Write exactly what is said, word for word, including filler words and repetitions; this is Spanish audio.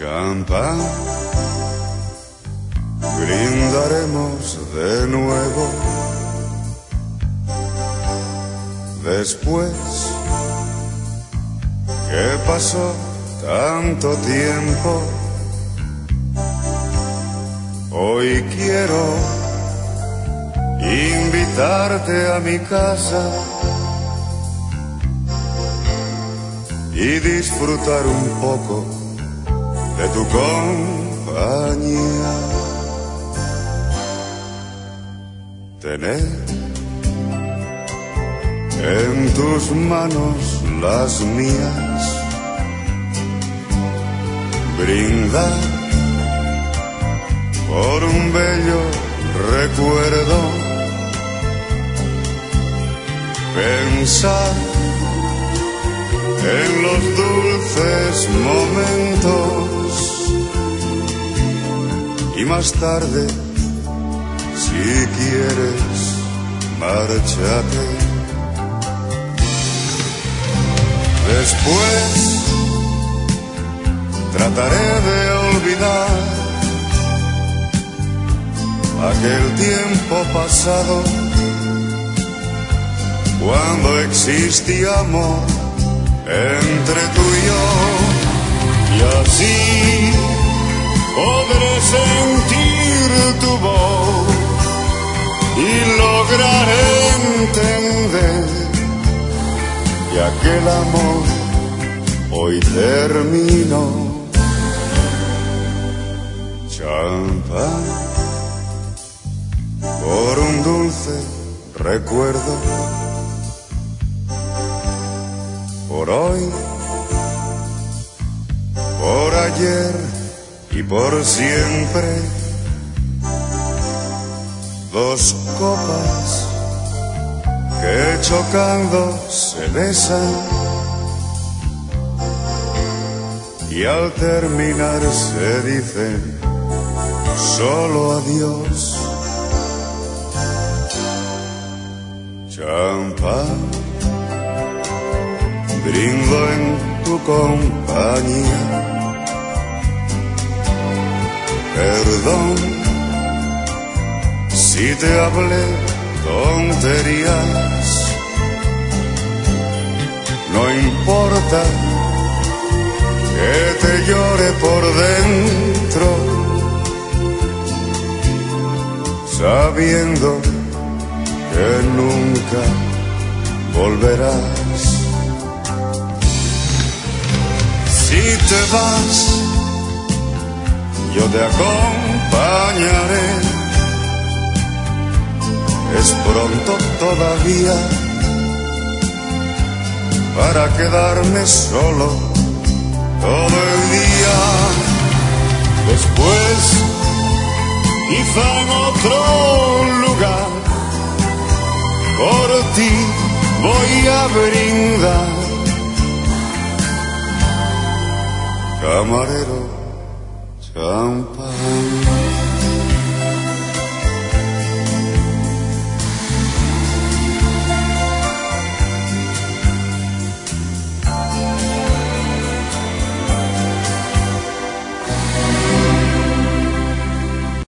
champán, brindaremos de nuevo. Después que pasó tanto tiempo, hoy quiero invitarte a mi casa y disfrutar un poco de tu compañía. Tener en tus manos las mías, brindar por un bello recuerdo, pensar en los dulces momentos y más tarde, si quieres, márchate. Después trataré de olvidar aquel tiempo pasado cuando existía amor entre tú y yo, y así podré sentir tu voz y lograr entender que aquel amor hoy terminó. Champán por un dulce recuerdo, por hoy, por ayer y por siempre. Dos copas que chocando se besan y al terminar se dicen solo adiós. Champán, brindo en tu compañía. Perdón si te hablé tonterías, no importa que te llore por dentro, sabiendo que nunca volverás. Si te vas, yo te acompañaré. Es pronto todavía para quedarme solo todo el día. Después, quizá en otro lugar, por ti voy a brindar. Camarero, champán.